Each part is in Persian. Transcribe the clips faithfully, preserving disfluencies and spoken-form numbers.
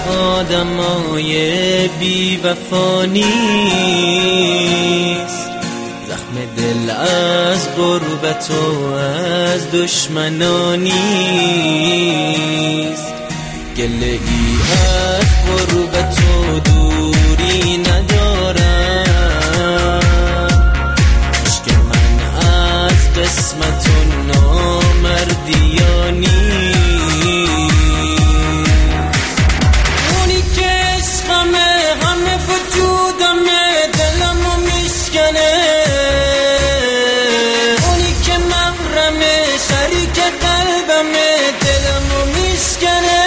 آدمای بی وفا نیست، زخم دل از غربت و از دشمنان نیست. گله ای از غربت و دوری ندارم، عشق من از قسمت و نامردیانی. اونی که عشقمه همه وجودمه دلمو میشکنه، اونی که محرمه شریک قلبمه دلمو میشکنه.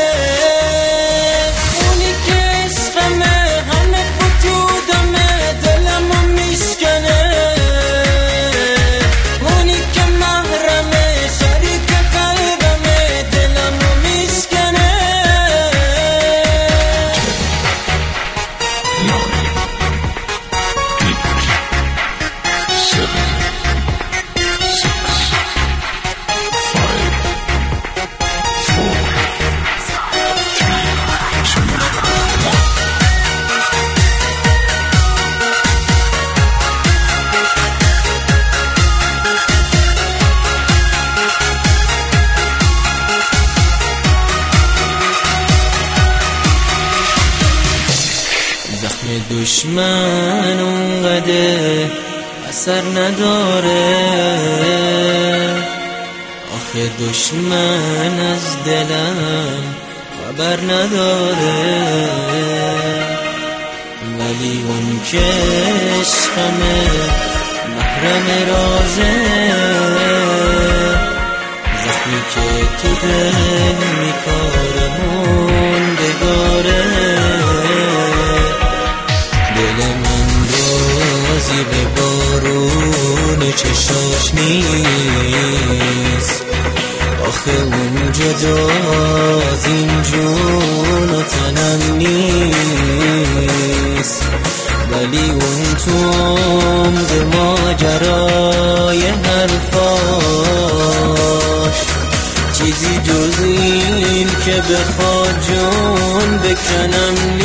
دشمن اونقدر اثر نداره، آخه دشمن از دلم خبر نداره. ولی اون که عشقمه محرم رازه، زخمی که تو دل میکاره موندگاره. به بارون چشاش نیست، آخه اون جدا از این جون و تنم نیست. ولی اون تو عمق ماجرای حرفاش چیزی جز این که بخواد جون بکنم